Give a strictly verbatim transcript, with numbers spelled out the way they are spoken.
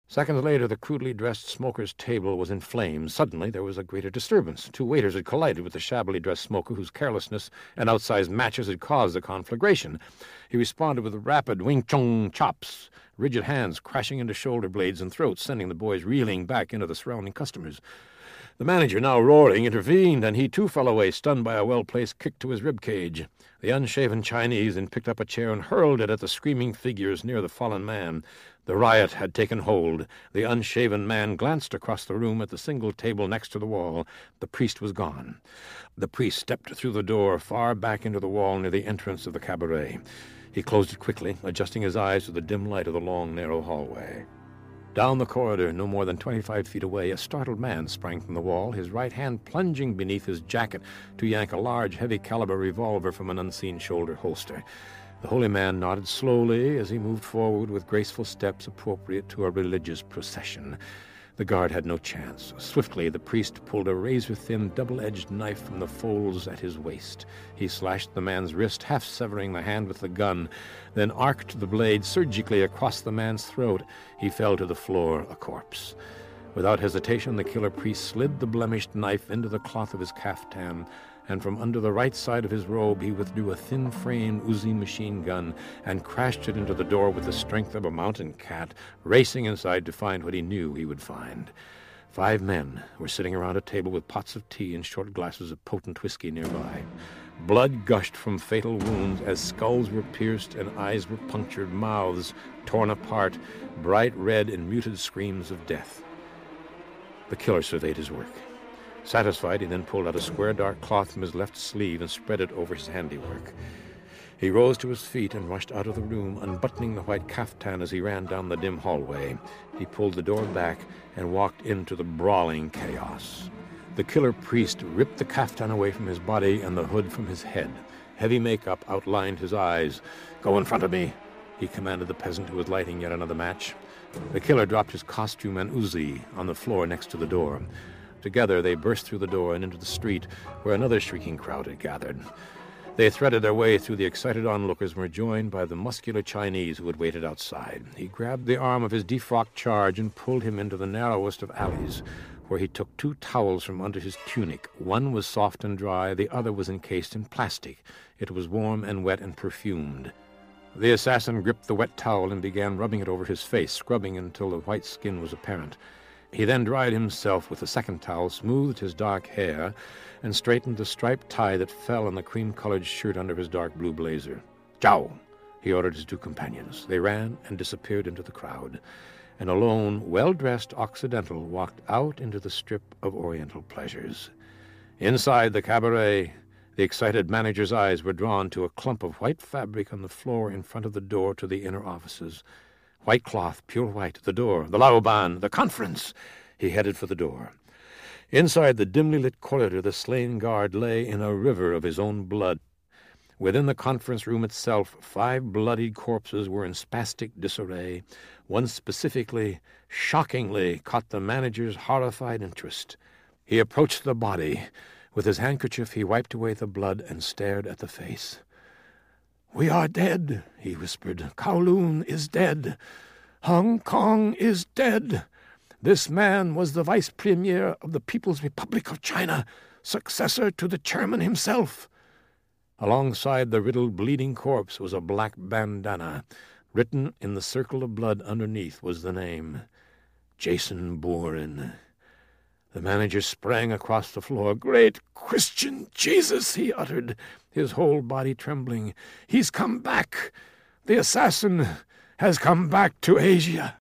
Seconds later, the crudely dressed smoker's table was in flames. Suddenly, there was a greater disturbance. Two waiters had collided with the shabbily dressed smoker whose carelessness and outsized matches had caused the conflagration. He responded with rapid wing-chong chops, rigid hands crashing into shoulder blades and throats, sending the boys reeling back into the surrounding customers. The manager, now roaring, intervened, and he too fell away, stunned by a well-placed kick to his rib cage. The unshaven Chinese then picked up a chair and hurled it at the screaming figures near the fallen man. The riot had taken hold. The unshaven man glanced across the room at the single table next to the wall. The priest was gone. The priest stepped through the door far back into the wall near the entrance of the cabaret. He closed it quickly, adjusting his eyes to the dim light of the long, narrow hallway. Down the corridor, no more than twenty-five feet away, a startled man sprang from the wall, his right hand plunging beneath his jacket to yank a large, heavy-caliber revolver from an unseen shoulder holster. The holy man nodded slowly as he moved forward with graceful steps appropriate to a religious procession. The guard had no chance. Swiftly, the priest pulled a razor-thin, double-edged knife from the folds at his waist. He slashed the man's wrist, half severing the hand with the gun, then arced the blade surgically across the man's throat. He fell to the floor, a corpse. Without hesitation, the killer priest slid the blemished knife into the cloth of his caftan, and from under the right side of his robe he withdrew a thin-framed Uzi machine gun and crashed it into the door with the strength of a mountain cat, racing inside to find what he knew he would find. Five men were sitting around a table with pots of tea and short glasses of potent whiskey nearby. Blood gushed from fatal wounds as skulls were pierced and eyes were punctured, mouths torn apart, bright red in muted screams of death. The killer surveyed his work. Satisfied, he then pulled out a square dark cloth from his left sleeve and spread it over his handiwork. He rose to his feet and rushed out of the room, unbuttoning the white caftan as he ran down the dim hallway. He pulled the door back and walked into the brawling chaos. The killer priest ripped the caftan away from his body and the hood from his head. Heavy makeup outlined his eyes. "Go in front of me," he commanded the peasant who was lighting yet another match. The killer dropped his costume and Uzi on the floor next to the door. Together they burst through the door and into the street, where another shrieking crowd had gathered. They threaded their way through the excited onlookers and were joined by the muscular Chinese who had waited outside. He grabbed the arm of his defrocked charge and pulled him into the narrowest of alleys, where he took two towels from under his tunic. One was soft and dry, the other was encased in plastic. It was warm and wet and perfumed. The assassin gripped the wet towel and began rubbing it over his face, scrubbing until the white skin was apparent. He then dried himself with the second towel, smoothed his dark hair, and straightened the striped tie that fell on the cream-colored shirt under his dark blue blazer. "Ciao!" he ordered his two companions. They ran and disappeared into the crowd, and a lone, well-dressed Occidental walked out into the strip of Oriental pleasures. Inside the cabaret, the excited manager's eyes were drawn to a clump of white fabric on the floor in front of the door to the inner offices. White cloth, pure white, the door, the Laoban, the conference. He headed for the door. Inside the dimly lit corridor, the slain guard lay in a river of his own blood. Within the conference room itself, five bloodied corpses were in spastic disarray. One specifically, shockingly, caught the manager's horrified interest. He approached the body. With his handkerchief, he wiped away the blood and stared at the face. "We are dead," he whispered. "Kowloon is dead. Hong Kong is dead. This man was the vice premier of the People's Republic of China, successor to the chairman himself." Alongside the riddled, bleeding corpse was a black bandana. Written in the circle of blood underneath was the name, Jason Bourne. The manager sprang across the floor. "Great Christian Jesus," he uttered, his whole body trembling. "He's come back. The assassin has come back to Asia."